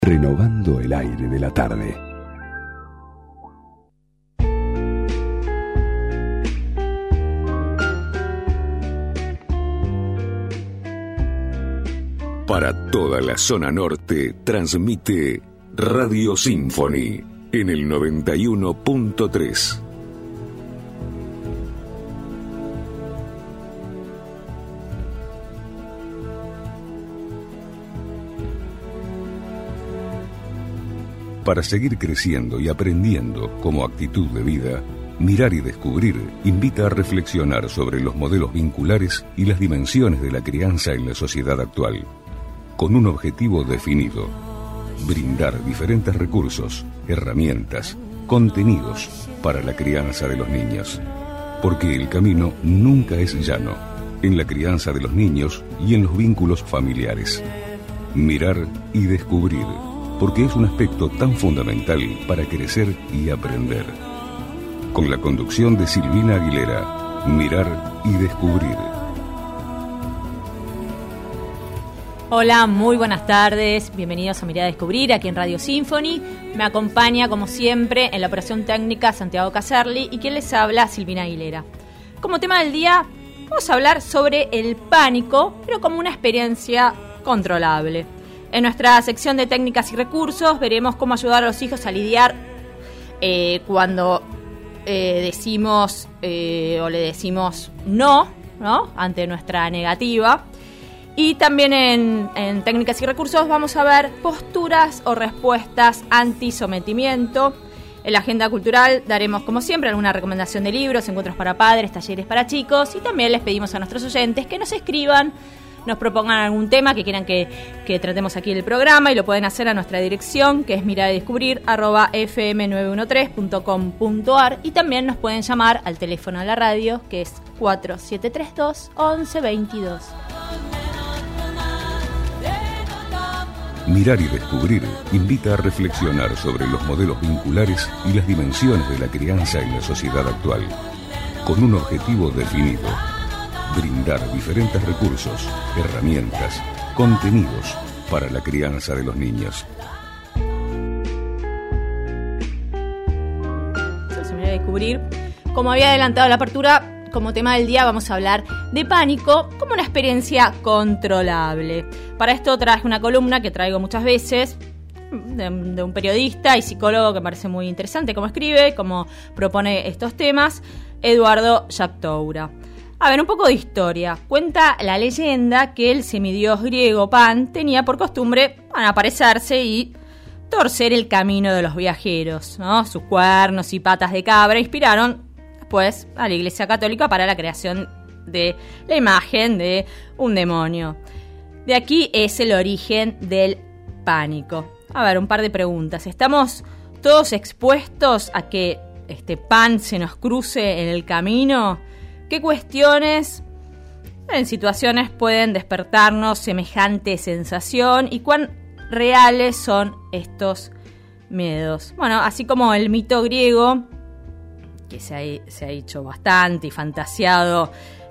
Renovando el aire de la tarde. Para toda la zona norte transmite Radio Symphony en el 91.3. Para seguir creciendo y aprendiendo como actitud de vida, Mirar y Descubrir invita a reflexionar sobre los modelos vinculares y las dimensiones de la crianza en la sociedad actual, con un objetivo definido: brindar diferentes recursos, herramientas, contenidos para la crianza de los niños. Porque el camino nunca es llano, en la crianza de los niños y en los vínculos familiares. Mirar y Descubrir, porque es un aspecto tan fundamental para crecer y aprender. Con la conducción de Silvina Aguilera, Mirar y Descubrir. Hola, muy buenas tardes, bienvenidos a Mirar y Descubrir aquí en Radio Symphony. Me acompaña, como siempre, en la operación técnica Santiago Caserli y quien les habla, Silvina Aguilera. Como tema del día, vamos a hablar sobre el pánico, pero como una experiencia controlable. En nuestra sección de técnicas y recursos veremos cómo ayudar a los hijos a lidiar cuando decimos o le decimos no ante nuestra negativa. Y también en técnicas y recursos vamos a ver posturas o respuestas anti-sometimiento. En la agenda cultural daremos, como siempre, alguna recomendación de libros, encuentros para padres, talleres para chicos. Y también les pedimos a nuestros oyentes que nos escriban, nos propongan algún tema que quieran que tratemos aquí en el programa, y lo pueden hacer a nuestra dirección, que es miradydescubrir@fm913.com.ar, y también nos pueden llamar al teléfono de la radio, que es 4732-1122. Mirar y Descubrir invita a reflexionar sobre los modelos vinculares y las dimensiones de la crianza en la sociedad actual, con un objetivo definido: brindar diferentes recursos, herramientas, contenidos para la crianza de los niños. Se me voy a descubrir. Como había adelantado la apertura, como tema del día vamos a hablar de pánico como una experiencia controlable. Para esto traje una columna que traigo muchas veces de un periodista y psicólogo que me parece muy interesante cómo escribe, cómo propone estos temas, Eduardo Yactoura. A ver, un poco de historia. Cuenta la leyenda que el semidios griego Pan tenía por costumbre aparecerse y torcer el camino de los viajeros, ¿no? Sus cuernos y patas de cabra inspiraron después a la Iglesia Católica para la creación de la imagen de un demonio. De aquí es el origen del pánico. A ver, un par de preguntas. ¿Estamos todos expuestos a que este Pan se nos cruce en el camino? ¿Qué cuestiones en situaciones pueden despertarnos semejante sensación y cuán reales son estos miedos? Bueno, así como el mito griego, que se ha hecho bastante y fantasiado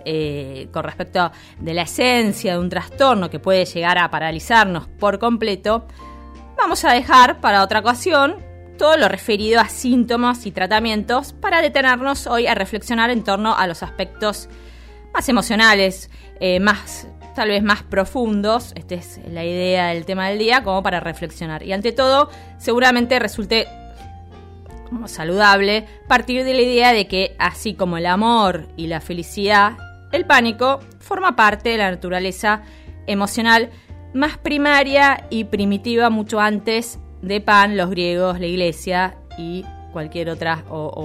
con respecto de la esencia de un trastorno que puede llegar a paralizarnos por completo, vamos a dejar para otra ocasión todo lo referido a síntomas y tratamientos para detenernos hoy a reflexionar en torno a los aspectos más emocionales, tal vez más profundos. Esta es la idea del tema del día, como para reflexionar. Y ante todo, seguramente resulte como saludable partir de la idea de que, así como el amor y la felicidad, el pánico forma parte de la naturaleza emocional más primaria y primitiva, mucho antes de Pan, los griegos, la Iglesia y cualquier otra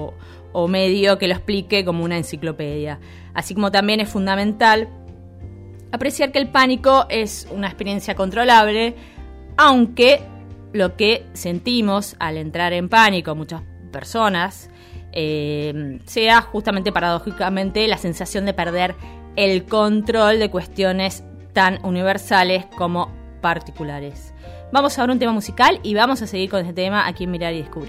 o medio que lo explique como una enciclopedia. Así como también es fundamental apreciar que el pánico es una experiencia controlable, aunque lo que sentimos al entrar en pánico muchas personas sea justamente paradójicamente la sensación de perder el control de cuestiones tan universales como particulares. Vamos a ver un tema musical y vamos a seguir con este tema aquí en Mirar y Descubrir.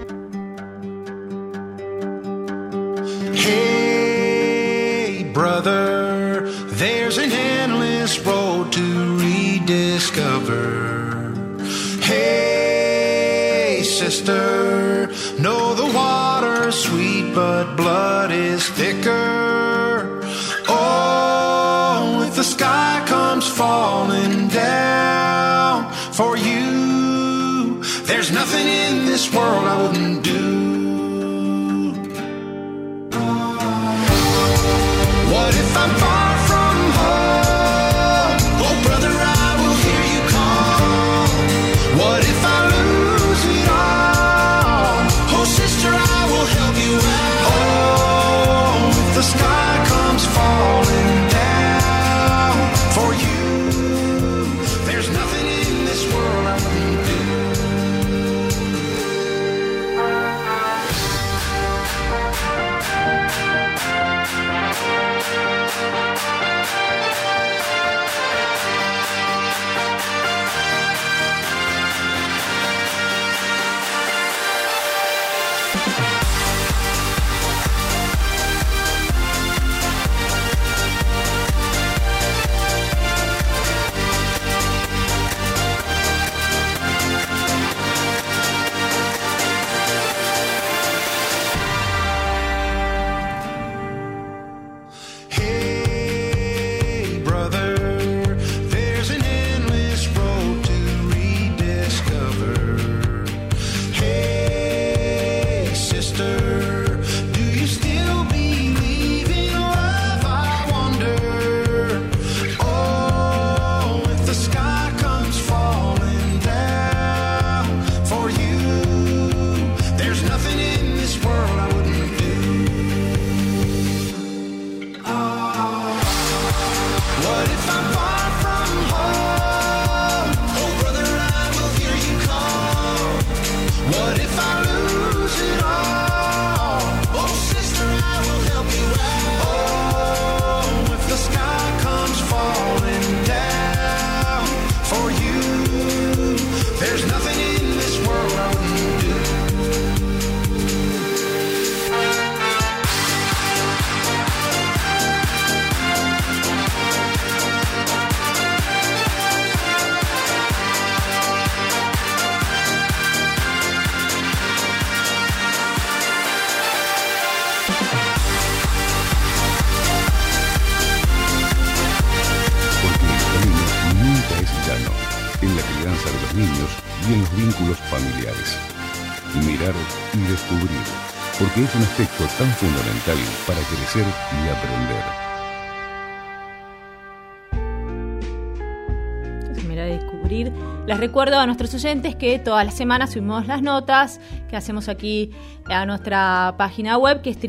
Hey brother, there's an endless road to rediscover. Hey, sister, know the water's sweet, but blood is thicker. Oh, if the sky comes falling down for you, there's nothing in this world I wouldn't do. What if I'm far from home? Oh, brother, I will hear you call. What if I lose it all? Oh, sister, I will help you out. Oh, if the sky comes falling down for you, there's nothing in this world I wouldn't do. En la crianza de los niños y en los vínculos familiares. Mirar y descubrir, porque es un aspecto tan fundamental para crecer y aprender. Entonces, mirar y descubrir. Les recuerdo a nuestros oyentes que todas las semanas subimos las notas que hacemos aquí a nuestra página web, que es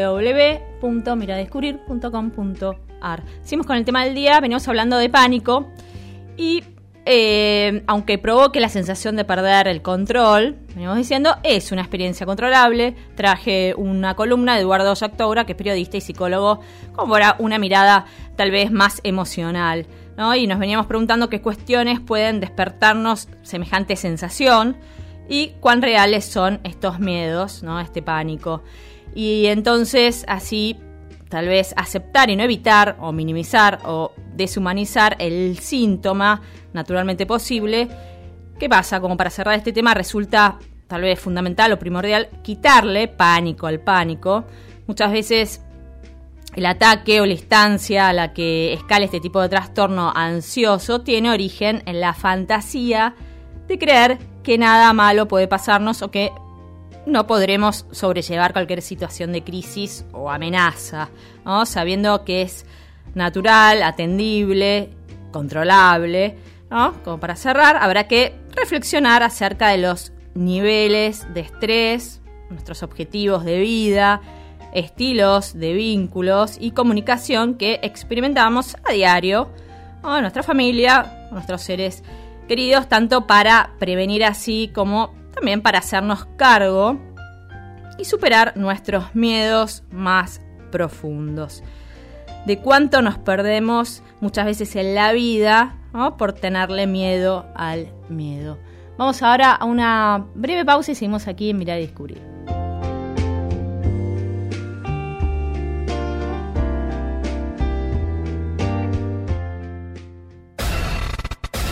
www.miradescubrir.com.ar. Seguimos con el tema del día, venimos hablando de pánico y aunque provoque la sensación de perder el control, venimos diciendo, es una experiencia controlable. Traje una columna de Eduardo Yactoura, que es periodista y psicólogo, como para una mirada tal vez más emocional, ¿no? Y nos veníamos preguntando qué cuestiones pueden despertarnos semejante sensación y cuán reales son estos miedos, ¿no? Este pánico. Y entonces así tal vez aceptar y no evitar o minimizar o deshumanizar el síntoma naturalmente posible. ¿Qué pasa? Como para cerrar este tema, resulta tal vez fundamental o primordial quitarle pánico al pánico. Muchas veces el ataque o la instancia a la que escala este tipo de trastorno ansioso tiene origen en la fantasía de creer que nada malo puede pasarnos o que no podremos sobrellevar cualquier situación de crisis o amenaza, ¿no? Sabiendo que es natural, atendible, controlable, ¿no? Como para cerrar, habrá que reflexionar acerca de los niveles de estrés, nuestros objetivos de vida, estilos de vínculos y comunicación que experimentamos a diario, ¿no? En nuestra familia, con nuestros seres queridos, tanto para prevenir así como también para hacernos cargo y superar nuestros miedos más profundos. De cuánto nos perdemos muchas veces en la vida, ¿no? Por tenerle miedo al miedo. Vamos ahora a una breve pausa y seguimos aquí en Mirar y Descubrir.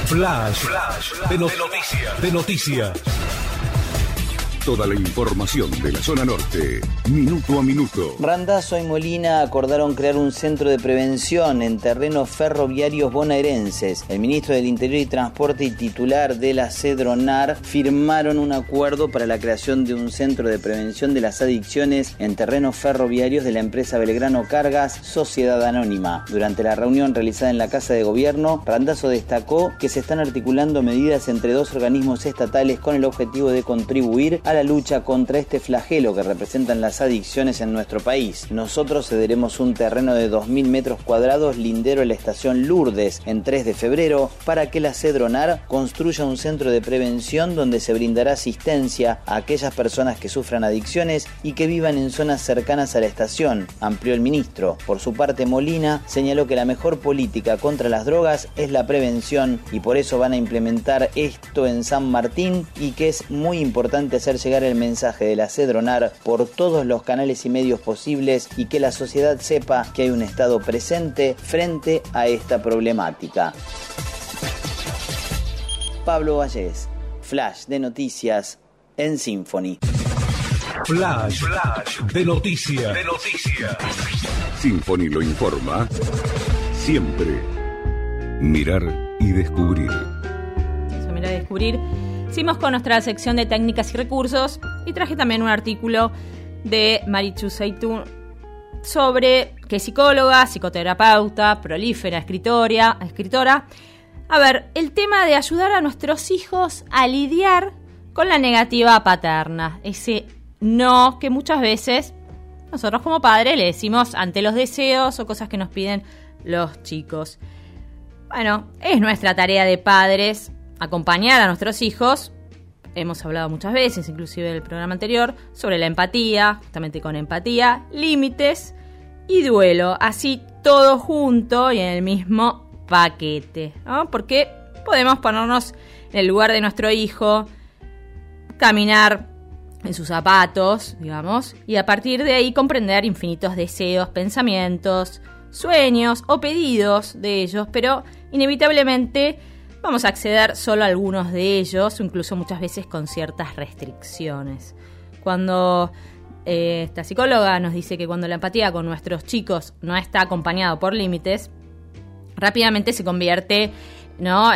Flash de noticias. Toda la información de la zona norte, minuto a minuto. Randazzo y Molina acordaron crear un centro de prevención en terrenos ferroviarios bonaerenses. El ministro del Interior y Transporte y titular de la Cedronar firmaron un acuerdo para la creación de un centro de prevención de las adicciones en terrenos ferroviarios de la empresa Belgrano Cargas, Sociedad Anónima. Durante la reunión realizada en la Casa de Gobierno, Randazzo destacó que se están articulando medidas entre dos organismos estatales con el objetivo de contribuir a la lucha contra este flagelo que representan las adicciones en nuestro país. Nosotros cederemos un terreno de 2.000 metros cuadrados lindero a la estación Lourdes en 3 de febrero para que la Cedronar construya un centro de prevención donde se brindará asistencia a aquellas personas que sufran adicciones y que vivan en zonas cercanas a la estación, amplió el ministro. Por su parte, Molina señaló que la mejor política contra las drogas es la prevención y por eso van a implementar esto en San Martín y que es muy importante hacer llegar el mensaje de la Cedronar por todos los canales y medios posibles y que la sociedad sepa que hay un Estado presente frente a esta problemática. Pablo Vallés, Flash de Noticias en Symphony. Flash de noticias. Symphony lo informa siempre. Mirar y descubrir. Eso, mirar y descubrir. Seguimos con nuestra sección de técnicas y recursos y traje también un artículo de Marichu Seitún sobre que es psicóloga, psicoterapeuta, prolífera, escritora. A ver, el tema de ayudar a nuestros hijos a lidiar con la negativa paterna, ese no que muchas veces nosotros como padres le decimos ante los deseos o cosas que nos piden los chicos. Bueno, es nuestra tarea de padres acompañar a nuestros hijos. Hemos hablado muchas veces, inclusive en el programa anterior, sobre la empatía, justamente con empatía, límites y duelo, así todo junto y en el mismo paquete, ¿no? Porque podemos ponernos en el lugar de nuestro hijo, caminar en sus zapatos, digamos, y a partir de ahí comprender infinitos deseos, pensamientos, sueños o pedidos de ellos, pero inevitablemente vamos a acceder solo a algunos de ellos, o incluso muchas veces con ciertas restricciones. Cuando esta psicóloga nos dice que cuando la empatía con nuestros chicos no está acompañado por límites, rápidamente se convierte, ¿no?,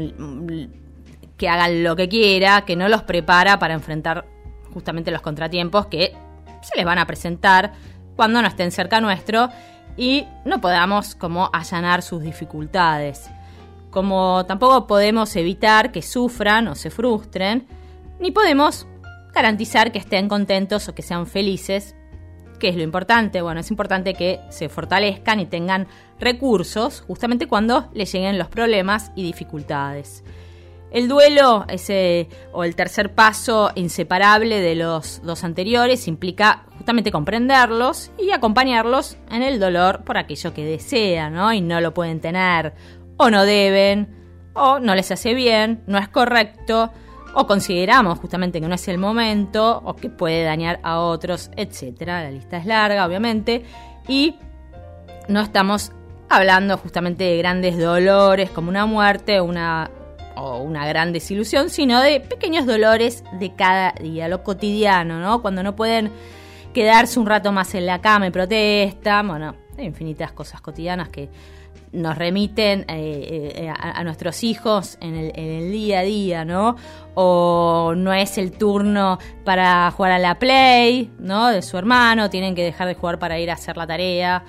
en que hagan lo que quiera, que no los prepara para enfrentar justamente los contratiempos que se les van a presentar cuando no estén cerca nuestro y no podamos como allanar sus dificultades. Como tampoco podemos evitar que sufran o se frustren, ni podemos garantizar que estén contentos o que sean felices. ¿Qué es lo importante? Bueno, es importante que se fortalezcan y tengan recursos justamente cuando les lleguen los problemas y dificultades. El duelo, o el tercer paso inseparable de los dos anteriores, implica justamente comprenderlos y acompañarlos en el dolor por aquello que desean, ¿no? Y no lo pueden tener, o no deben, o no les hace bien, no es correcto, o consideramos justamente que no es el momento, o que puede dañar a otros, etc. La lista es larga, obviamente, y no estamos hablando justamente de grandes dolores como una muerte o una gran desilusión, sino de pequeños dolores de cada día, lo cotidiano, ¿no? Cuando no pueden quedarse un rato más en la cama y protestan, bueno, hay infinitas cosas cotidianas que nos remiten a nuestros hijos en el día a día, ¿no? O no es el turno para jugar a la Play, ¿no?, de su hermano, tienen que dejar de jugar para ir a hacer la tarea,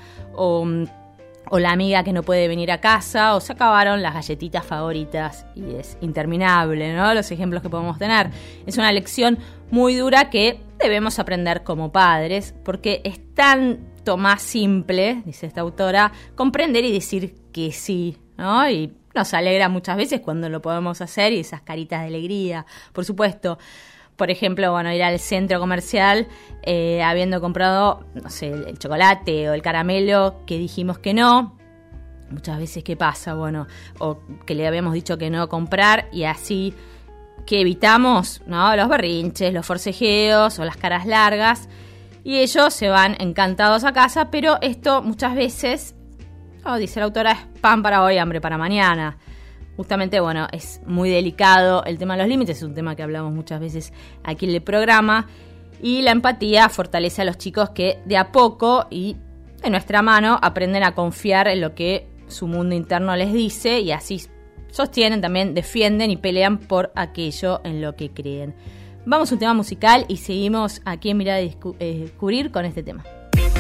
o la amiga que no puede venir a casa, o se acabaron las galletitas favoritas, y es interminable, ¿no?, los ejemplos que podemos tener. Es una lección muy dura que debemos aprender como padres, porque es tanto más simple, dice esta autora, comprender y decir que sí, ¿no? Y nos alegra muchas veces cuando lo podemos hacer, y esas caritas de alegría, por supuesto. Por ejemplo, bueno, ir al centro comercial habiendo comprado, no sé, el chocolate o el caramelo que dijimos que no. Muchas veces, ¿qué pasa? Bueno, o que le habíamos dicho que no comprar, y así que evitamos, ¿no?, los berrinches, los forcejeos o las caras largas, y ellos se van encantados a casa, pero esto muchas veces, dice la autora, es pan para hoy, hambre para mañana. Justamente, bueno, es muy delicado el tema de los límites, es un tema que hablamos muchas veces aquí en el programa, y la empatía fortalece a los chicos que de a poco y de nuestra mano aprenden a confiar en lo que su mundo interno les dice y así sostienen, también defienden y pelean por aquello en lo que creen. Vamos a un tema musical y seguimos aquí en Mirar y Descubrir con este tema.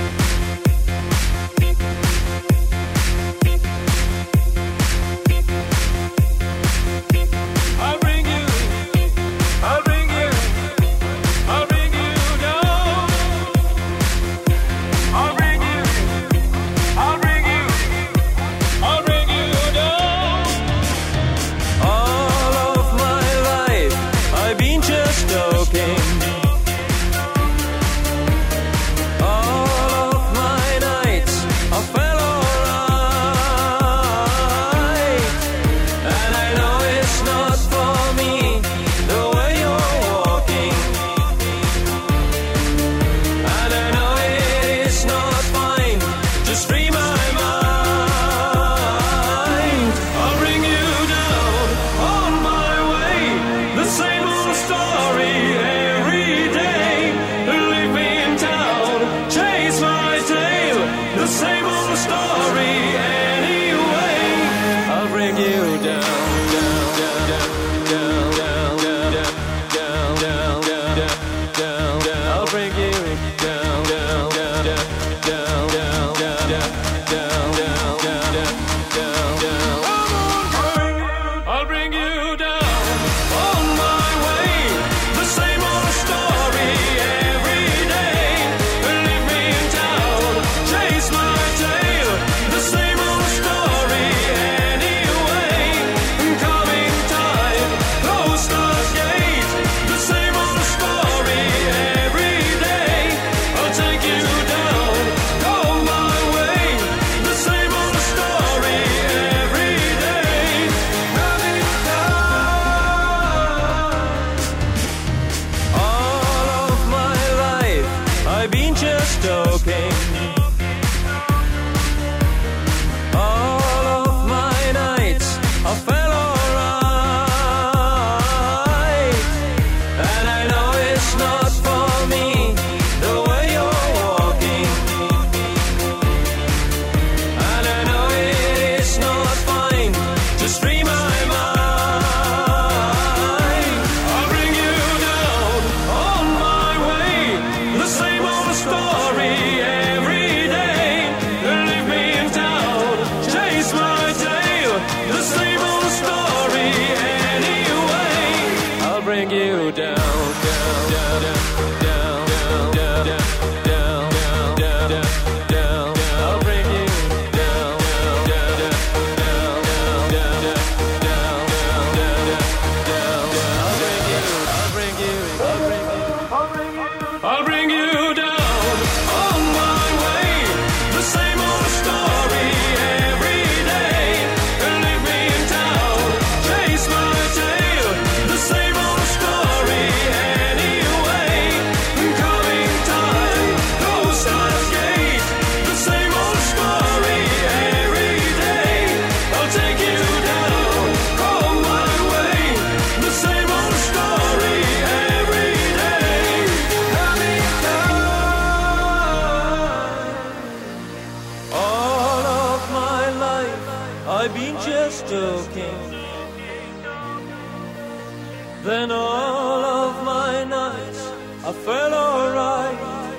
Then all of my nights I felt alright,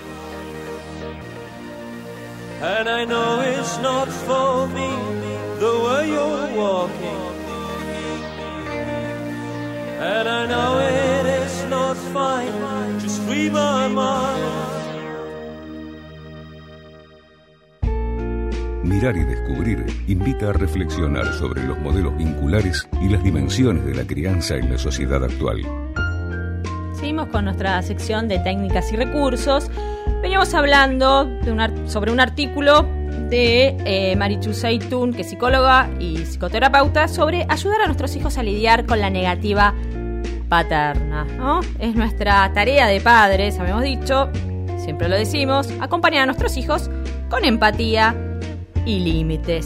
and I know it's not for me the way you're walking, and I know it is not fine, just free my mind. Mirar y Descubrir invita a reflexionar sobre los modelos vinculares y las dimensiones de la crianza en la sociedad actual. Seguimos con nuestra sección de técnicas y recursos. Veníamos hablando sobre un artículo de Marichu Zeytun, que es psicóloga y psicoterapeuta, sobre ayudar a nuestros hijos a lidiar con la negativa paterna, ¿no? Es nuestra tarea de padres, habíamos dicho, siempre lo decimos, acompañar a nuestros hijos con empatía y límites.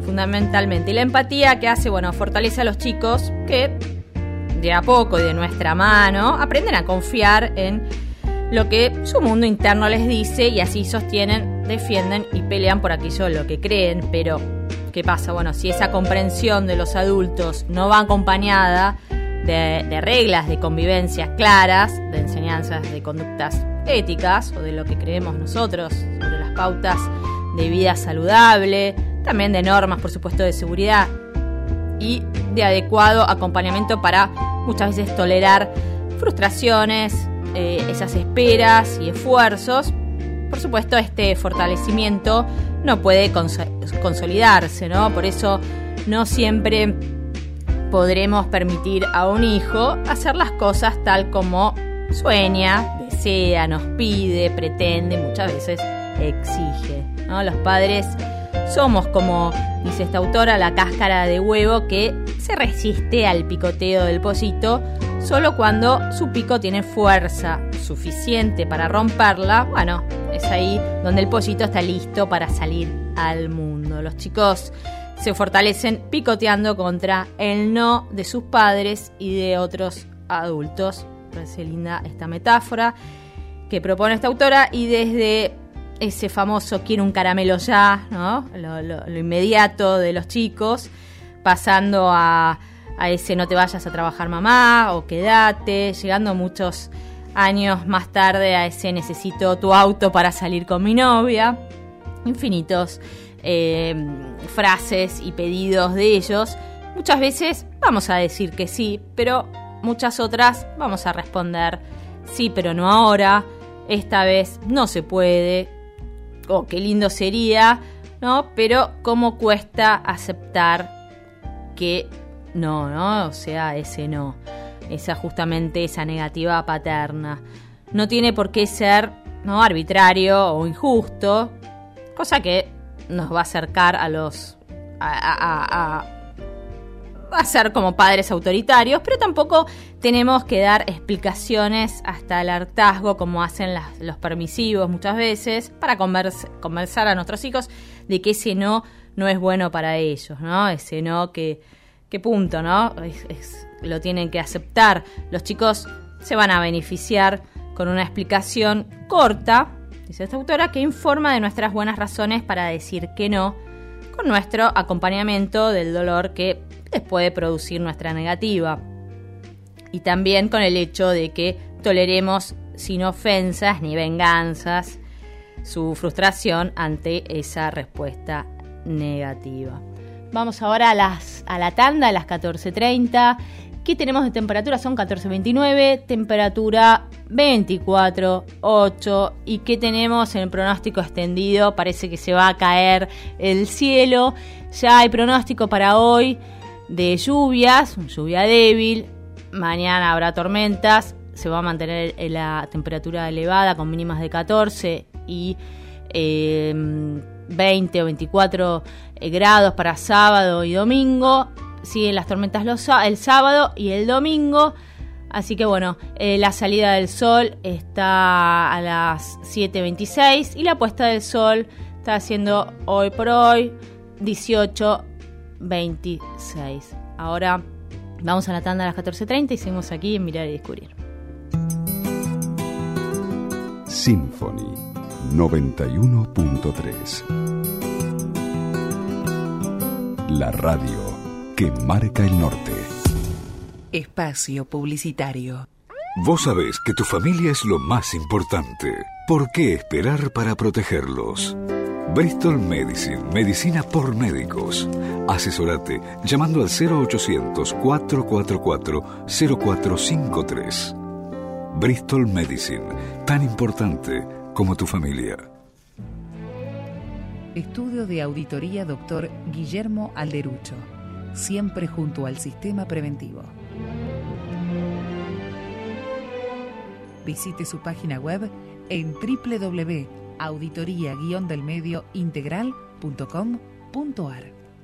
fundamentalmente. Y la empatía, ¿qué hace? Bueno, fortalece a los chicos que de a poco y de nuestra mano aprenden a confiar en lo que su mundo interno les dice y así sostienen, defienden y pelean por aquello en lo que creen. Pero, ¿qué pasa? Bueno, si esa comprensión de los adultos no va acompañada de reglas de convivencia claras, de enseñanzas de conductas éticas o de lo que creemos nosotros sobre las pautas de vida saludable, también de normas, por supuesto, de seguridad y de adecuado acompañamiento para muchas veces tolerar frustraciones, esas esperas y esfuerzos. Por supuesto, este fortalecimiento no puede consolidarse, ¿no? Por eso no siempre podremos permitir a un hijo hacer las cosas tal como sueña, desea, nos pide, pretende, muchas veces exige, ¿no? Los padres somos, como dice esta autora, la cáscara de huevo que se resiste al picoteo del pocito solo cuando su pico tiene fuerza suficiente para romperla. Bueno, es ahí donde el pollito está listo para salir al mundo. Los chicos se fortalecen picoteando contra el no de sus padres y de otros adultos. Parece linda esta metáfora que propone esta autora, y desde ese famoso quiero un caramelo ya, ¿no? Lo inmediato de los chicos, pasando a ese no te vayas a trabajar mamá o quédate, llegando muchos años más tarde a ese necesito tu auto para salir con mi novia. Infinitos frases y pedidos de ellos. Muchas veces vamos a decir que sí, pero muchas otras vamos a responder sí, pero no ahora, esta vez no se puede, o qué lindo sería, ¿no? Pero cómo cuesta aceptar que no, o sea, ese no, justamente esa negativa paterna. No tiene por qué ser, ¿no?, arbitrario o injusto, cosa que nos va a acercar a ser como padres autoritarios, pero tampoco tenemos que dar explicaciones hasta el hartazgo como hacen los permisivos muchas veces para convencer a nuestros hijos de que ese no es bueno para ellos, ¿no? Ese no que punto, ¿no? Lo tienen que aceptar. Los chicos se van a beneficiar con una explicación corta, dice esta autora, que informa de nuestras buenas razones para decir que no, con nuestro acompañamiento del dolor que les puede producir nuestra negativa. Y también con el hecho de que toleremos sin ofensas ni venganzas su frustración ante esa respuesta negativa. Vamos ahora a la tanda, a las 14:30. ¿Qué tenemos de temperatura? Son 14:29, temperatura 24,8. ¿Y qué tenemos en el pronóstico extendido? Parece que se va a caer el cielo. Ya hay pronóstico para hoy de lluvias, lluvia débil. Mañana habrá tormentas. Se va a mantener la temperatura elevada con mínimas de 14 y 20 o 24 grados para sábado y domingo. Siguen las tormentas el sábado y el domingo. Así que bueno, la salida del sol está a las 7:26 y la puesta del sol está haciendo hoy por hoy 18:26. Ahora vamos a la tanda a las 14:30 y seguimos aquí en Mirar y Descubrir. Symphony 91.3. La radio que marca el norte. Espacio publicitario. Vos sabés que tu familia es lo más importante. ¿Por qué esperar para protegerlos? Bristol Medicine, medicina por médicos. Asesorate llamando al 0800-444-0453. Bristol Medicine, tan importante como tu familia. Estudio de Auditoría Dr. Guillermo Alderucho. Siempre junto al sistema preventivo. Visite su página web en www.auditoria-delmediointegral.com.ar.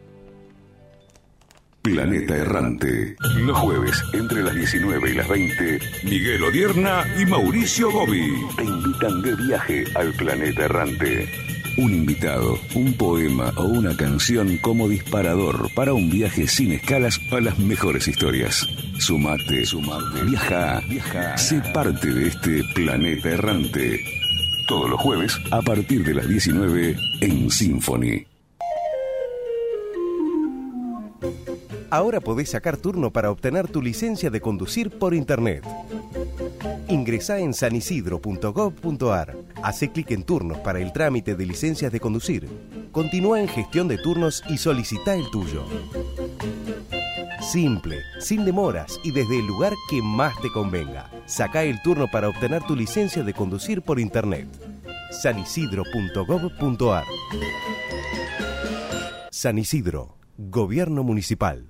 Planeta Errante. Los jueves, entre las 19 y las 20, Miguel Odierna y Mauricio Gobi te invitan de viaje al Planeta Errante. un invitado, un poema o una canción como disparador para un viaje sin escalas a las mejores historias. Sumate, viaja, sé parte de este planeta errante. Todos los jueves a partir de las 19 en Symphony. Ahora podés sacar turno para obtener tu licencia de conducir por internet. Ingresá en sanisidro.gov.ar. Hacé clic en turnos para el trámite de licencias de conducir. Continúa en gestión de turnos y solicita el tuyo. Simple, sin demoras y desde el lugar que más te convenga. Sacá el turno para obtener tu licencia de conducir por internet. sanisidro.gov.ar. San Isidro, Gobierno Municipal.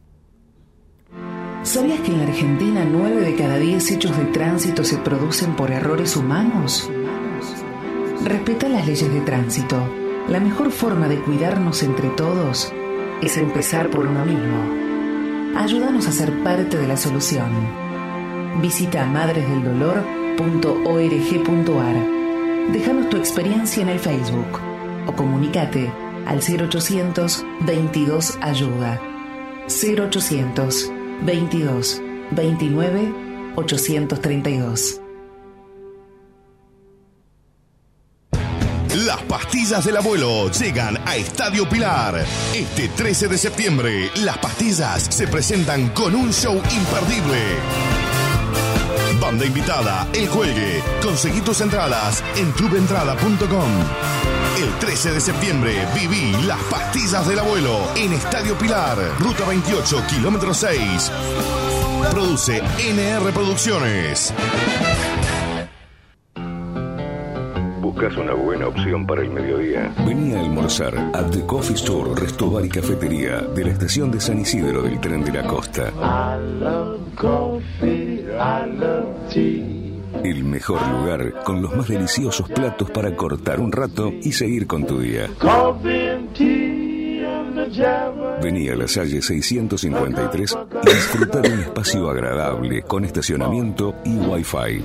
¿Sabías que en la Argentina 9 de cada 10 hechos de tránsito se producen por errores humanos? Respeta las leyes de tránsito. La mejor forma de cuidarnos entre todos es empezar por uno mismo. Ayúdanos a ser parte de la solución. Visita madresdeldolor.org.ar. Déjanos tu experiencia en el Facebook o comunícate al 0800 22 ayuda. 0800 22 29 832. Las pastillas del abuelo llegan a Estadio Pilar. Este 13 de septiembre, las pastillas se presentan con un show imperdible. Banda invitada, El Cuelgue. Conseguí tus entradas en clubentrada.com. El 13 de septiembre viví Las pastillas del abuelo en Estadio Pilar, Ruta 28, kilómetro 6. Produce NR Producciones. ¿Buscas una buena opción para el mediodía? Vení a almorzar a The Coffee Store, Resto Bar y Cafetería de la estación de San Isidro del Tren de la Costa. I love coffee, I love tea. El mejor lugar con los más deliciosos platos para cortar un rato y seguir con tu día. Coffee and tea and the jam. Vení a la Salle 653 y disfruta de un espacio agradable con estacionamiento y Wi-Fi.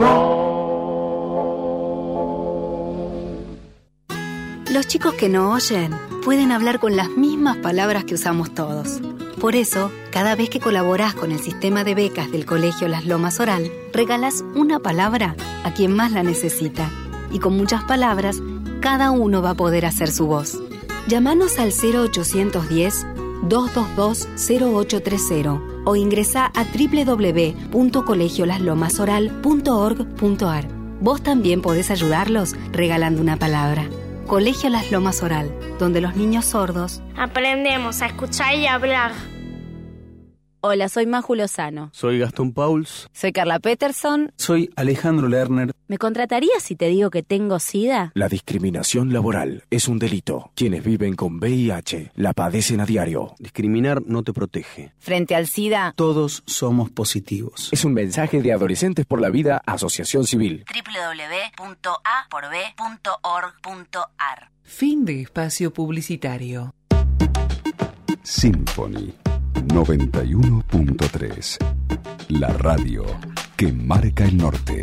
Los chicos que no oyen pueden hablar con las mismas palabras que usamos todos. Por eso, cada vez que colaborás con el sistema de becas del Colegio Las Lomas Oral, regalás una palabra a quien más la necesita. Y con muchas palabras, cada uno va a poder hacer su voz. Llámanos al 0810-222-0830 o ingresá a www.colegiolaslomasoral.org.ar. Vos también podés ayudarlos regalando una palabra. Colegio Las Lomas Oral, donde los niños sordos aprendemos a escuchar y hablar. Hola, soy Maju Lozano. Soy Gastón Pauls. Soy Carla Peterson. Soy Alejandro Lerner. ¿Me contratarías si te digo que tengo SIDA? La discriminación laboral es un delito. Quienes viven con VIH la padecen a diario. Discriminar no te protege. Frente al SIDA, todos somos positivos. Es un mensaje de Adolescentes por la Vida, Asociación Civil. www.aporb.org.ar. Fin de espacio publicitario. Symphony 91.3. La radio que marca el norte.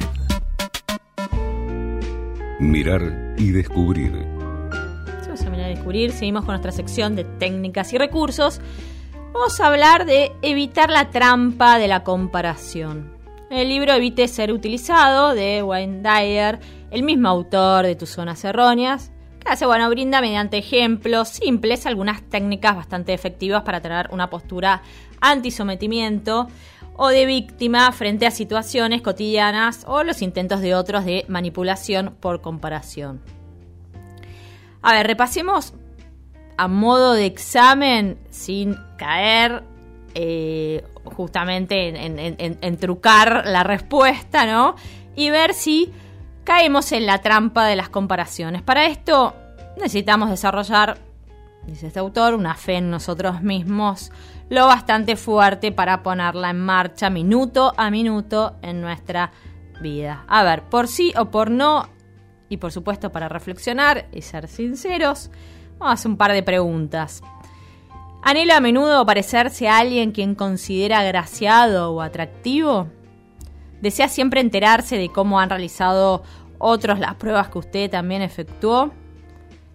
Mirar y descubrir. Vamos a mirar y descubrir. Seguimos con nuestra sección de técnicas y recursos. Vamos a hablar de evitar la trampa de la comparación. El libro Evite ser utilizado, de Wayne Dyer, el mismo autor de Tus zonas erróneas, que hace, brinda mediante ejemplos simples algunas técnicas bastante efectivas para tener una postura antisometimiento o de víctima frente a situaciones cotidianas o los intentos de otros de manipulación por comparación. A ver, repasemos a modo de examen sin caer justamente en trucar la respuesta, ¿no? Y ver si caemos en la trampa de las comparaciones. Para esto necesitamos desarrollar, dice este autor, una fe en nosotros mismos lo bastante fuerte para ponerla en marcha minuto a minuto en nuestra vida. A ver, por sí o por no, y por supuesto para reflexionar y ser sinceros, vamos a hacer un par de preguntas. ¿Anhela a menudo parecerse a alguien quien considera agraciado o atractivo? ¿Desea siempre enterarse de cómo han realizado otros las pruebas que usted también efectuó?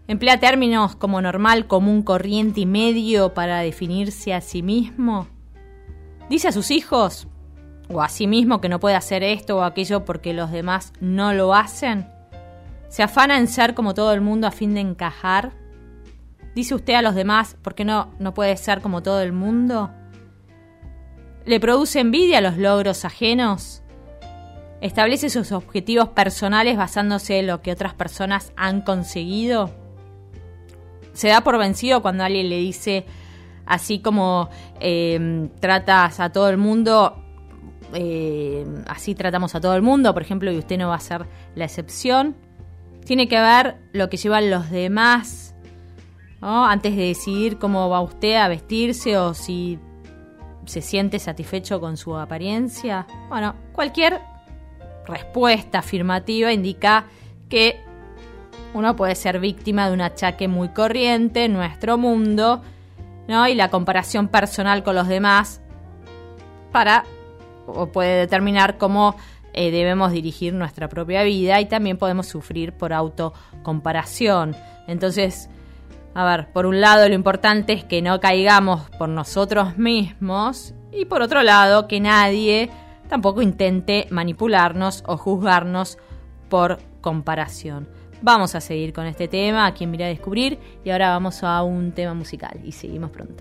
¿Emplea términos como normal, común, corriente y medio para definirse a sí mismo? ¿Dice a sus hijos o a sí mismo que no puede hacer esto o aquello porque los demás no lo hacen? ¿Se afana en ser como todo el mundo a fin de encajar? ¿Dice usted a los demás por qué no puede ser como todo el mundo? ¿Le produce envidia los logros ajenos? ¿Establece sus objetivos personales basándose en lo que otras personas han conseguido? ¿Se da por vencido cuando alguien le dice, así como tratas a todo el mundo, así tratamos a todo el mundo, por ejemplo, y usted no va a ser la excepción? Tiene que ver lo que llevan los demás, ¿no? Antes de decidir cómo va usted a vestirse o si se siente satisfecho con su apariencia. Bueno, cualquier respuesta afirmativa indica que uno puede ser víctima de un achaque muy corriente en nuestro mundo, ¿no? Y la comparación personal con los demás puede determinar cómo debemos dirigir nuestra propia vida, y también podemos sufrir por autocomparación. Entonces, a ver, por un lado lo importante es que no caigamos por nosotros mismos, y por otro lado que nadie tampoco intente manipularnos o juzgarnos por comparación. Vamos a seguir con este tema aquí en Mirar y Descubrir, y ahora vamos a un tema musical y seguimos pronto.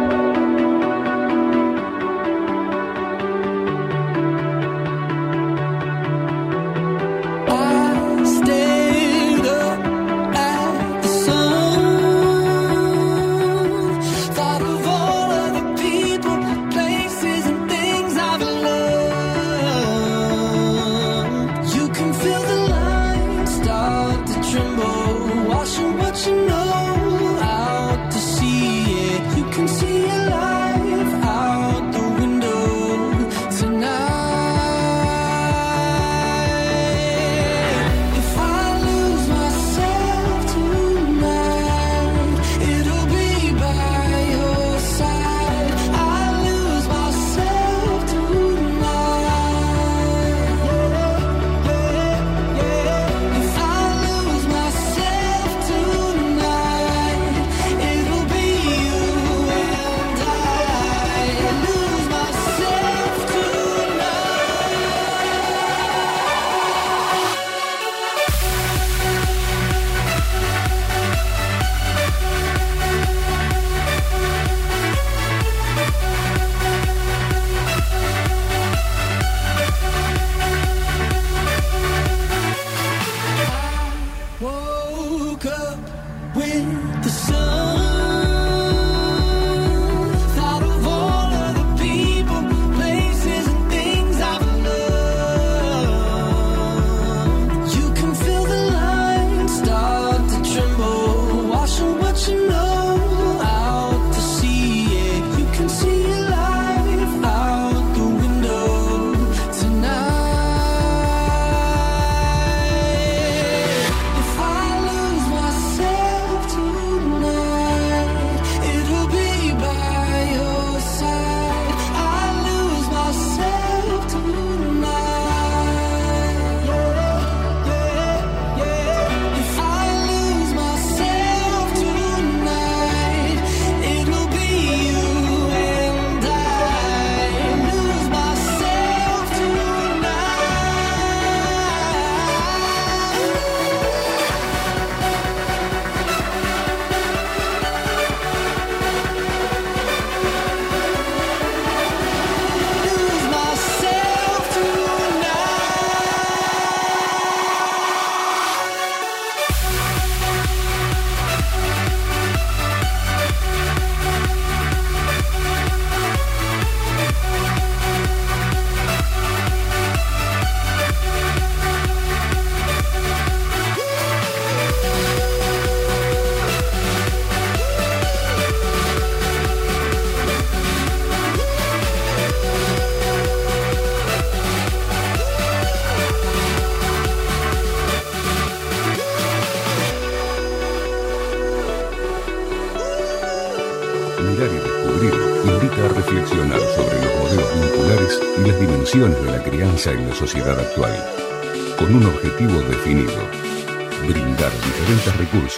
Mirar y Descubrir invita a reflexionar sobre los modelos vinculares y las dimensiones de la crianza en la sociedad actual, con un objetivo definido: brindar diferentes recursos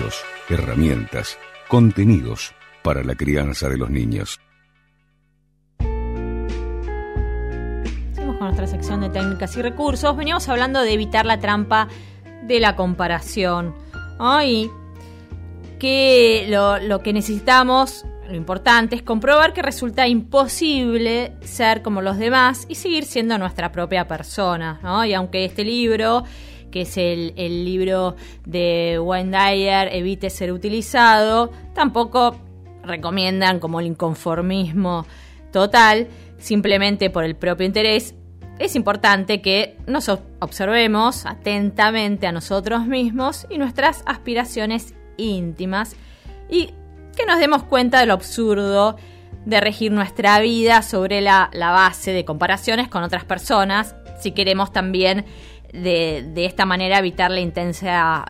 herramientas, contenidos para la crianza de los niños. Seguimos con nuestra sección de técnicas y recursos. Veníamos hablando de evitar la trampa de la comparación, ¿no? Y que lo que necesitamos, lo importante, es comprobar que resulta imposible ser como los demás y seguir siendo nuestra propia persona, ¿no? Y aunque este libro, que es el libro de Wayne Dyer, Evite ser utilizado, tampoco recomiendan como el inconformismo total, simplemente por el propio interés. Es importante que nos observemos atentamente a nosotros mismos y nuestras aspiraciones íntimas y que nos demos cuenta de lo absurdo de regir nuestra vida sobre la base de comparaciones con otras personas, si queremos también de esta manera evitar la intensa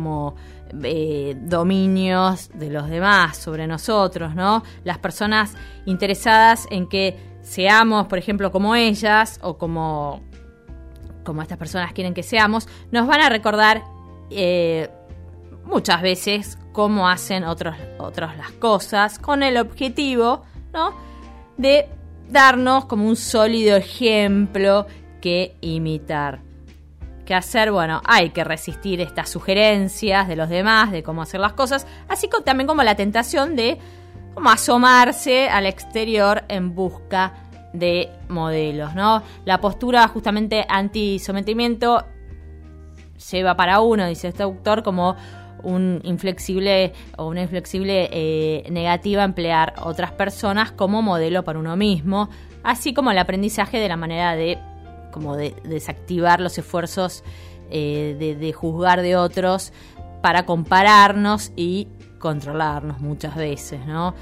dominios de los demás sobre nosotros, ¿no? Las personas interesadas en que seamos, por ejemplo, como ellas o como estas personas quieren que seamos, nos van a recordar muchas veces cómo hacen otros las cosas, con el objetivo, ¿no?, de darnos como un sólido ejemplo que imitar. ¿Qué hacer? Bueno, hay que resistir estas sugerencias de los demás de cómo hacer las cosas, así como también como la tentación de como asomarse al exterior en busca de modelos, ¿no? La postura justamente anti-sometimiento lleva para uno, dice este autor, como una inflexible negativa a emplear otras personas como modelo para uno mismo, así como el aprendizaje de la manera de desactivar los esfuerzos de juzgar de otros para compararnos y controlarnos muchas veces, ¿no?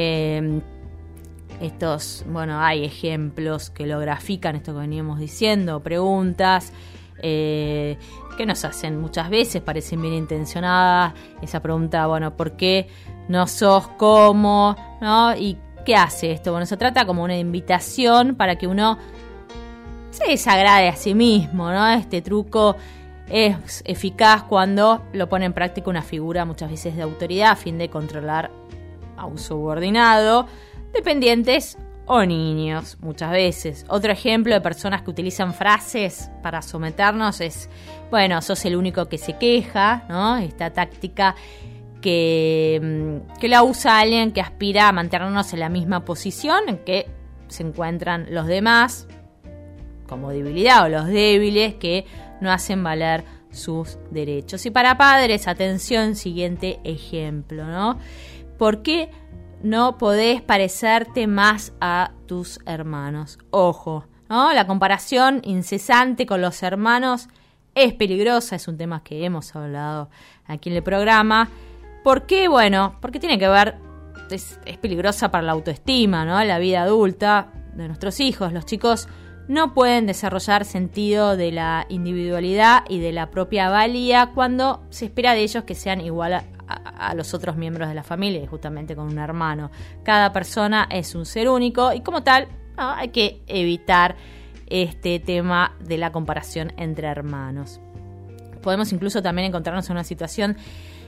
Hay ejemplos que lo grafican, esto que veníamos diciendo, preguntas que nos hacen muchas veces, parecen bien intencionadas. Esa pregunta, ¿por qué no sos como? ¿No? ¿Y qué hace esto? Bueno, se trata como una invitación para que uno se desagrade a sí mismo, ¿no? Este truco es eficaz cuando lo pone en práctica una figura muchas veces de autoridad a fin de controlar a un subordinado, dependientes o niños, muchas veces. Otro ejemplo de personas que utilizan frases para someternos es, sos el único que se queja, ¿no? Esta táctica que la usa alguien que aspira a mantenernos en la misma posición en que se encuentran los demás, como debilidad, o los débiles que no hacen valer sus derechos. Y para padres, atención, siguiente ejemplo, ¿no? ¿Por qué no podés parecerte más a tus hermanos? Ojo, ¿no? La comparación incesante con los hermanos es peligrosa, es un tema que hemos hablado aquí en el programa. ¿Por qué? Bueno, porque tiene que ver, es peligrosa para la autoestima, ¿no? La vida adulta de nuestros hijos. Los chicos no pueden desarrollar sentido de la individualidad y de la propia valía cuando se espera de ellos que sean igual a los otros miembros de la familia, y justamente con un hermano. Cada persona es un ser único y como tal, hay que evitar este tema de la comparación entre hermanos. Podemos incluso también encontrarnos en una situación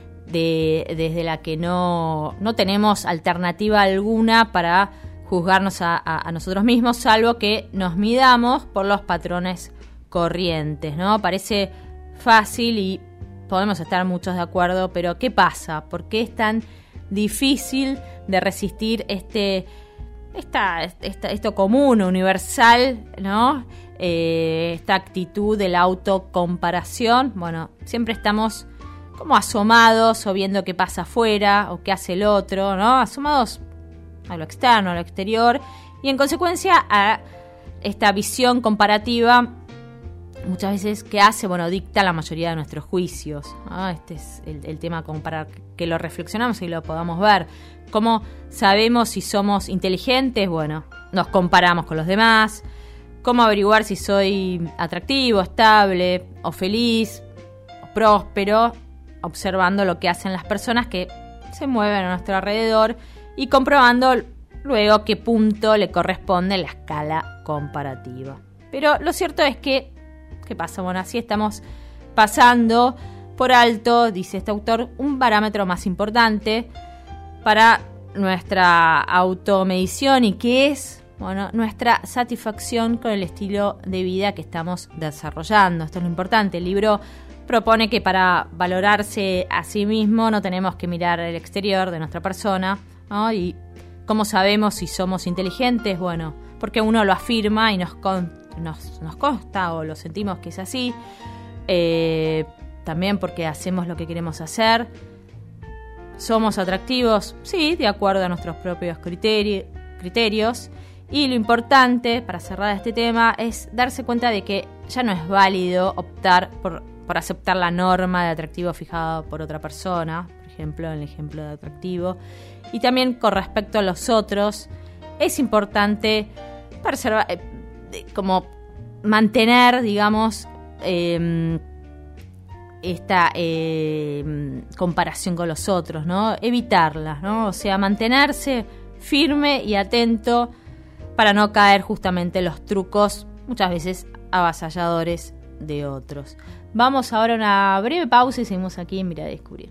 desde la que no tenemos alternativa alguna para juzgarnos a nosotros mismos, salvo que nos midamos por los patrones corrientes, ¿no? Parece fácil y podemos estar muchos de acuerdo, pero ¿qué pasa? ¿Por qué es tan difícil de resistir esto común, universal, ¿no? Esta actitud de la autocomparación? Bueno, siempre estamos como asomados o viendo qué pasa afuera o qué hace el otro, ¿no? Asomados a lo externo, a lo exterior, y en consecuencia a esta visión comparativa muchas veces que hace, dicta la mayoría de nuestros juicios, ¿no? Este es el tema como para que lo reflexionamos y lo podamos ver. ¿Cómo sabemos si somos inteligentes? Bueno, nos comparamos con los demás. ¿Cómo averiguar si soy atractivo, estable o feliz o próspero? Observando lo que hacen las personas que se mueven a nuestro alrededor y comprobando luego qué punto le corresponde en la escala comparativa. Pero lo cierto es que, ¿qué pasa? Bueno, así estamos pasando por alto, dice este autor, un parámetro más importante para nuestra automedición y que es, bueno, nuestra satisfacción con el estilo de vida que estamos desarrollando. Esto es lo importante. El libro propone que para valorarse a sí mismo no tenemos que mirar el exterior de nuestra persona, ¿no? Y ¿cómo sabemos si somos inteligentes? Bueno, porque uno lo afirma y nos consta o lo sentimos que es así. También porque hacemos lo que queremos hacer. ¿Somos atractivos? Sí, de acuerdo a nuestros propios criterios. Y lo importante, para cerrar este tema, es darse cuenta de que ya no es válido optar por aceptar la norma de atractivo fijada por otra persona, por ejemplo, en el ejemplo de atractivo. Y también con respecto a los otros, es importante como mantener, digamos, esta comparación con los otros, ¿no? Evitarla, ¿no? O sea, mantenerse firme y atento para no caer justamente en los trucos, muchas veces avasalladores, de otros. Vamos ahora a una breve pausa y seguimos aquí en Mirada y Descubrir.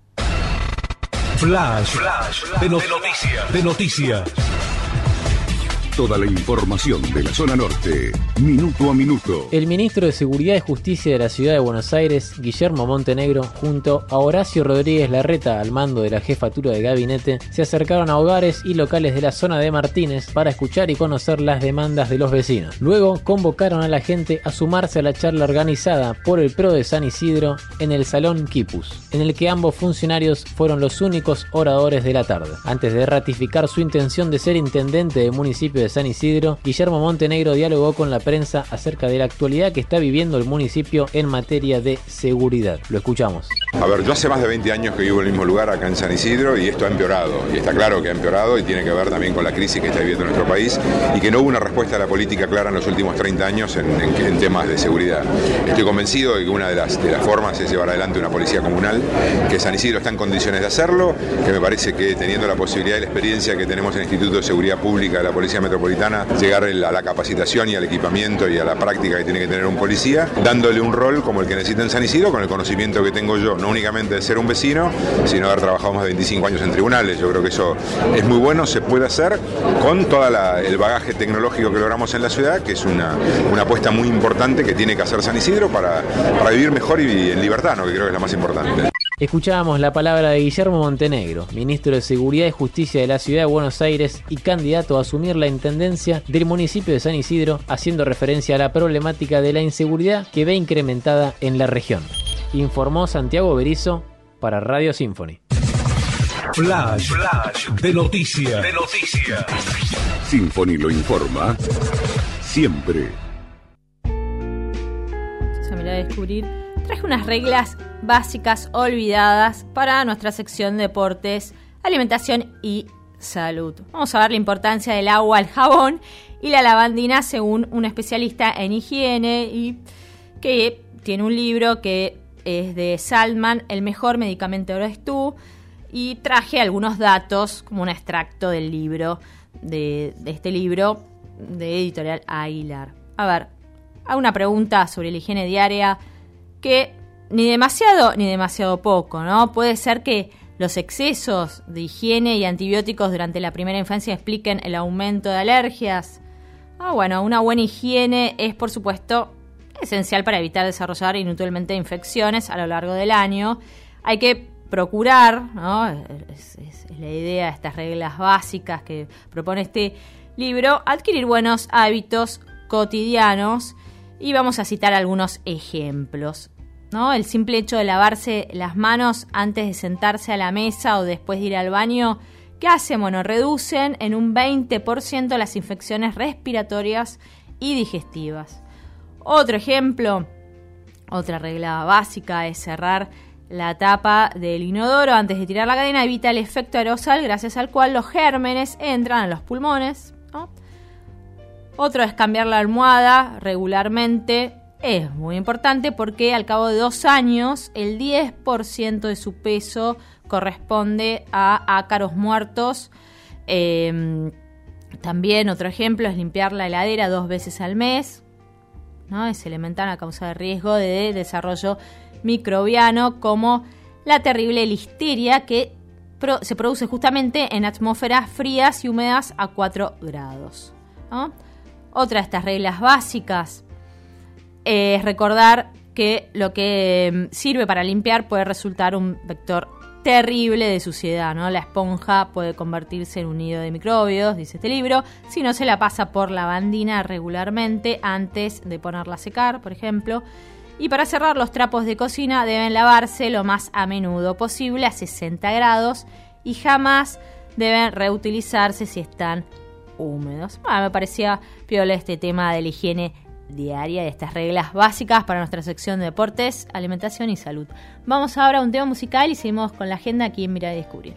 Flash de noticias. Toda la información de la zona norte, minuto a minuto. El ministro de Seguridad y Justicia de la Ciudad de Buenos Aires, Guillermo Montenegro, junto a Horacio Rodríguez Larreta, al mando de la jefatura de gabinete, se acercaron a hogares y locales de la zona de Martínez para escuchar y conocer las demandas de los vecinos. Luego convocaron a la gente a sumarse a la charla organizada por el PRO de San Isidro en el Salón Quipus, en el que ambos funcionarios fueron los únicos oradores de la tarde. Antes de ratificar su intención de ser intendente del municipio de San Isidro, Guillermo Montenegro dialogó con la prensa acerca de la actualidad que está viviendo el municipio en materia de seguridad. Lo escuchamos. A ver, yo hace más de 20 años que vivo en el mismo lugar acá en San Isidro y esto ha empeorado. Y está claro que ha empeorado y tiene que ver también con la crisis que está viviendo nuestro país y que no hubo una respuesta a la política clara en los últimos 30 años en temas de seguridad. Estoy convencido de que una de las formas es llevar adelante una policía comunal, que San Isidro está en condiciones de hacerlo, que me parece que teniendo la posibilidad y la experiencia que tenemos en el Instituto de Seguridad Pública de la Policía Metropolitana, llegar a la capacitación y al equipamiento y a la práctica que tiene que tener un policía, dándole un rol como el que necesita en San Isidro, con el conocimiento que tengo yo, no únicamente de ser un vecino, sino de haber trabajado más de 25 años en tribunales. Yo creo que eso es muy bueno, se puede hacer con todo el bagaje tecnológico que logramos en la ciudad, que es una apuesta muy importante que tiene que hacer San Isidro para vivir mejor y en libertad, ¿no? Que creo que es la más importante. Escuchábamos la palabra de Guillermo Montenegro, ministro de Seguridad y Justicia de la Ciudad de Buenos Aires y candidato a asumir la intendencia del municipio de San Isidro, haciendo referencia a la problemática de la inseguridad que ve incrementada en la región. Informó Santiago Berizo para Radio Symphony. Flash de noticias. Symphony lo informa siempre. Se me irá a descubrir. Traje unas reglas básicas olvidadas para nuestra sección deportes, alimentación y salud. Vamos a ver la importancia del agua, el jabón y la lavandina según un especialista en higiene y que tiene un libro que es de Salman, El mejor medicamento eres tú, y traje algunos datos como un extracto del libro, de este libro de Editorial Aguilar. A ver, hago una pregunta sobre la higiene diaria que ni demasiado poco, ¿no? Puede ser que los excesos de higiene y antibióticos durante la primera infancia expliquen el aumento de alergias. Bueno, una buena higiene es, por supuesto, esencial para evitar desarrollar inútilmente infecciones a lo largo del año. Hay que procurar, ¿no? Es la idea de estas reglas básicas que propone este libro, adquirir buenos hábitos cotidianos. Y vamos a citar algunos ejemplos, ¿no? El simple hecho de lavarse las manos antes de sentarse a la mesa o después de ir al baño, ¿qué hacen? Bueno, reducen en un 20% las infecciones respiratorias y digestivas. Otro ejemplo, otra regla básica es cerrar la tapa del inodoro antes de tirar la cadena, evita el efecto aerosol gracias al cual los gérmenes entran a los pulmones, ¿no? Otro es cambiar la almohada regularmente. Es muy importante porque al cabo de 2 años el 10% de su peso corresponde a ácaros muertos. También otro ejemplo es limpiar la heladera 2 veces al mes, ¿no? Es elemental a causa de riesgo de desarrollo microbiano como la terrible listeria que se produce justamente en atmósferas frías y húmedas a 4 grados, ¿no? Otra de estas reglas básicas es recordar que lo que sirve para limpiar puede resultar un vector terrible de suciedad, ¿no? La esponja puede convertirse en un nido de microbios, dice este libro, si no se la pasa por lavandina regularmente antes de ponerla a secar, por ejemplo. Y para cerrar, los trapos de cocina deben lavarse lo más a menudo posible a 60 grados y jamás deben reutilizarse si están húmedos. Bueno, me parecía piola este tema de la higiene diaria, de estas reglas básicas para nuestra sección de deportes, alimentación y salud. Vamos ahora a un tema musical y seguimos con la agenda aquí en Mirar y Descubrir.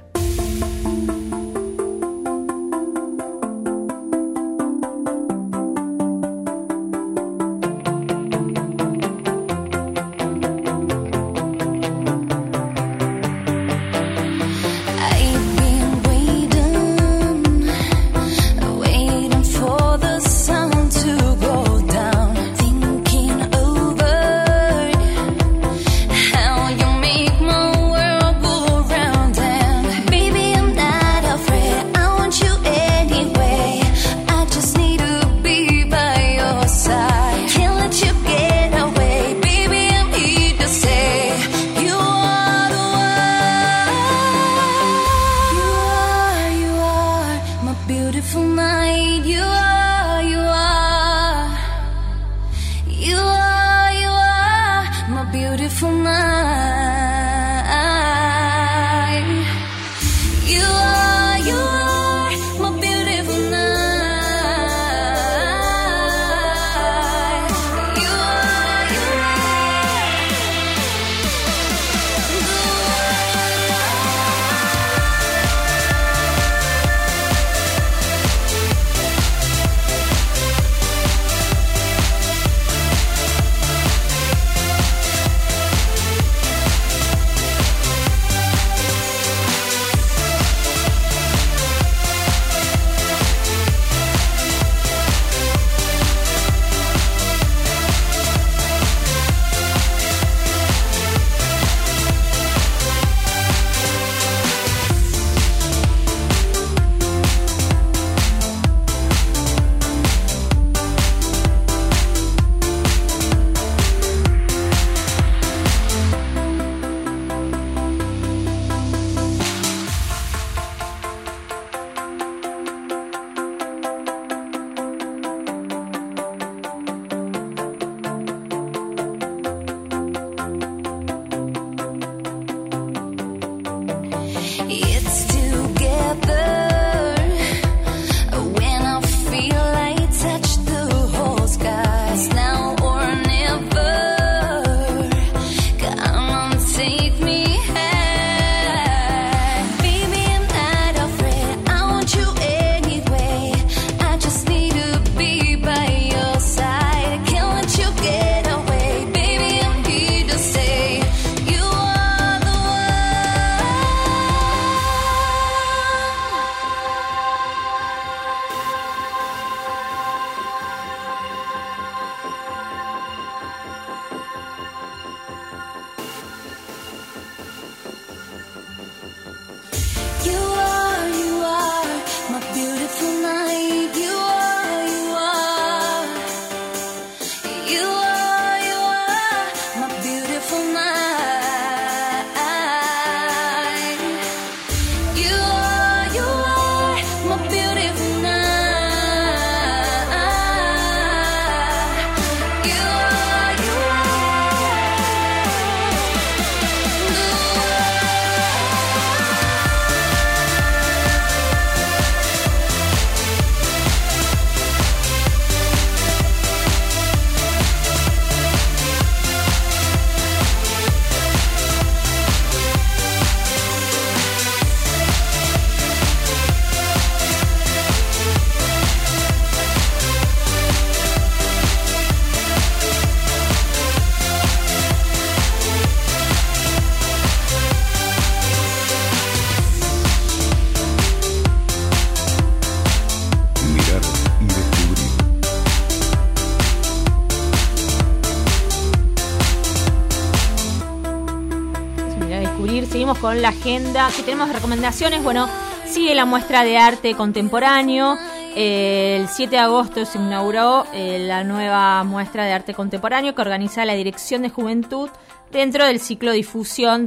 descubrir. Seguimos con la agenda, que tenemos recomendaciones. Bueno, sigue la muestra de arte contemporáneo. El 7 de agosto se inauguró la nueva muestra de arte contemporáneo que organiza la Dirección de Juventud dentro del ciclo Difusión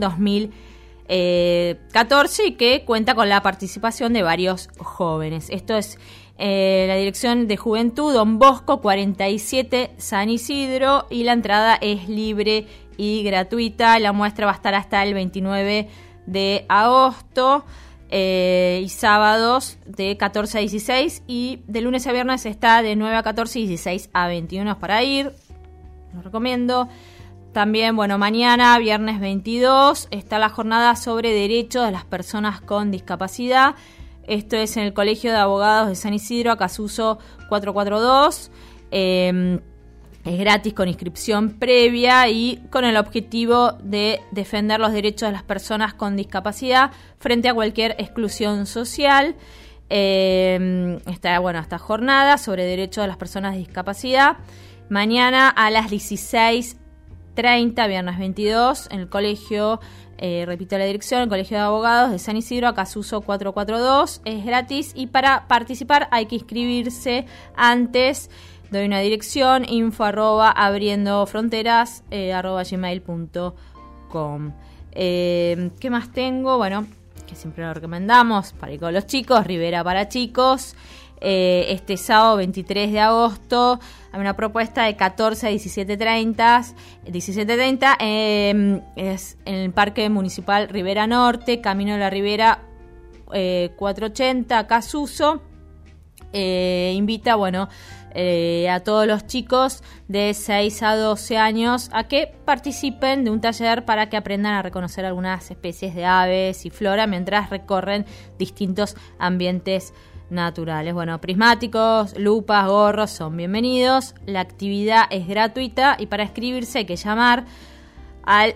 2014 y que cuenta con la participación de varios jóvenes. Esto es la Dirección de Juventud Don Bosco 47 San Isidro, y la entrada es libre y gratuita. La muestra va a estar hasta el 29 de agosto y sábados de 14 a 16, y de lunes a viernes está de 9 a 14 y 16 a 21 para ir. Lo recomiendo. También, bueno, mañana, viernes 22, está la jornada sobre derechos de las personas con discapacidad. Esto es en el Colegio de Abogados de San Isidro, Acasuso 442. Es gratis con inscripción previa y con el objetivo de defender los derechos de las personas con discapacidad frente a cualquier exclusión social. Esta jornada sobre derechos de las personas de discapacidad. Mañana a las 16:30, viernes 22, en el colegio, repito la dirección, el Colegio de Abogados de San Isidro, Acasuso 442, es gratis, y para participar hay que inscribirse antes. Doy una dirección, info@abriendofronteras@gmail.com. ¿Qué más tengo? Bueno, que siempre lo recomendamos para ir con los chicos, Rivera para chicos. Este sábado 23 de agosto hay una propuesta de 14 a 17:30. Es en el Parque Municipal Rivera Norte, Camino de la Ribera 480, Acasuso. Invita, a todos los chicos de 6 a 12 años a que participen de un taller para que aprendan a reconocer algunas especies de aves y flora mientras recorren distintos ambientes naturales. Bueno, prismáticos, lupas, gorros son bienvenidos. La actividad es gratuita y para inscribirse hay que llamar al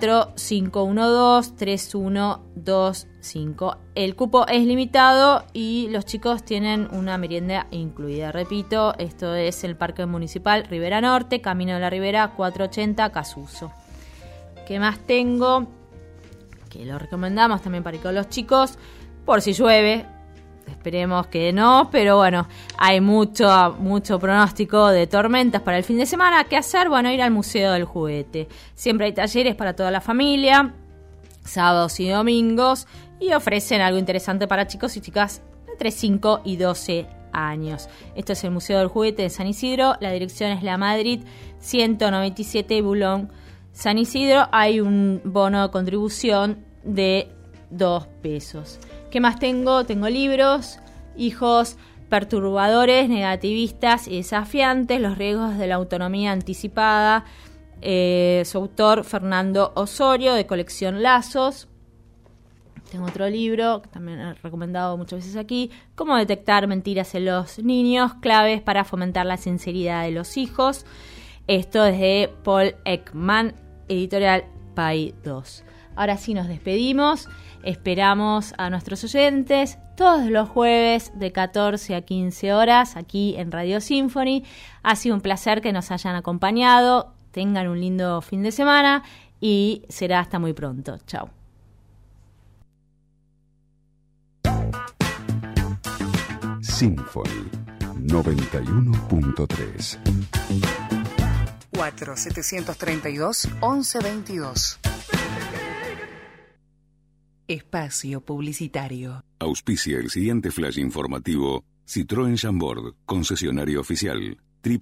4512-3125. El cupo es limitado y los chicos tienen una merienda incluida. Repito, esto es el Parque Municipal Rivera Norte, Camino de la Ribera 480, Acasuso. ¿Qué más tengo? Que lo recomendamos también para ir con los chicos, por si llueve. Esperemos que no, pero bueno, hay mucho pronóstico de tormentas para el fin de semana. ¿Qué hacer? Bueno, ir al Museo del Juguete. Siempre hay talleres para toda la familia, sábados y domingos, y ofrecen algo interesante para chicos y chicas entre 5 y 12 años. Esto es el Museo del Juguete de San Isidro. La dirección es La Madrid 197, Bulón, San Isidro. Hay un bono de contribución de 2 pesos. ¿Qué más tengo? Tengo libros, Hijos perturbadores, negativistas y desafiantes, los riesgos de la autonomía anticipada. Su autor, Fernando Osorio, de colección Lazos. Tengo otro libro, que también he recomendado muchas veces aquí, Cómo detectar mentiras en los niños, claves para fomentar la sinceridad de los hijos. Esto es de Paul Ekman, editorial Pay 2. Ahora sí nos despedimos. Esperamos a nuestros oyentes todos los jueves de 14 a 15 horas aquí en Radio Symphony. Ha sido un placer que nos hayan acompañado. Tengan un lindo fin de semana y será hasta muy pronto. Chao. Symphony 91.3 4-732-1122. Espacio publicitario. Auspicia el siguiente flash informativo. Citroën Chambord, concesionario oficial.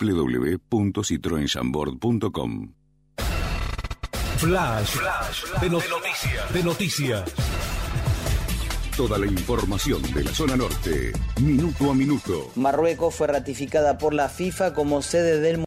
www.citroenchambord.com. Flash de noticias. Toda la información de la zona norte, minuto a minuto. Marruecos fue ratificada por la FIFA como sede del